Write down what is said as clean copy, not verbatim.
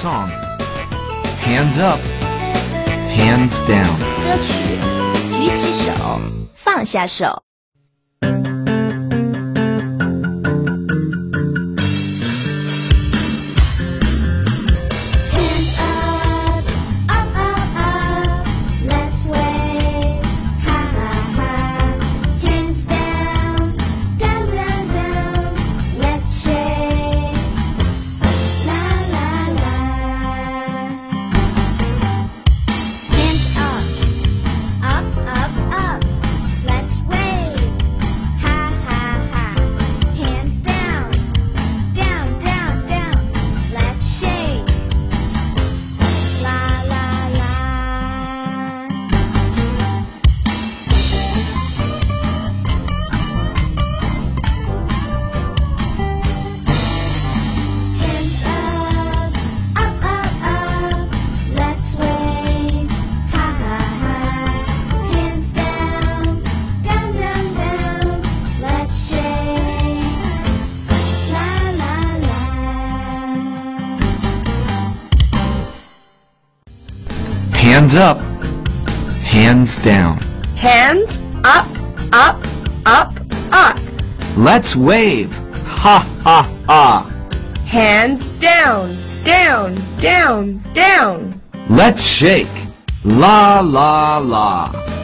song. Hands up, hands down. 歌曲，举起手，放下手。 Hands up, hands down. Hands up, up, up, up. Let's wave. Ha ha ha. Hands down, down, down, down. Let's shake. La la la.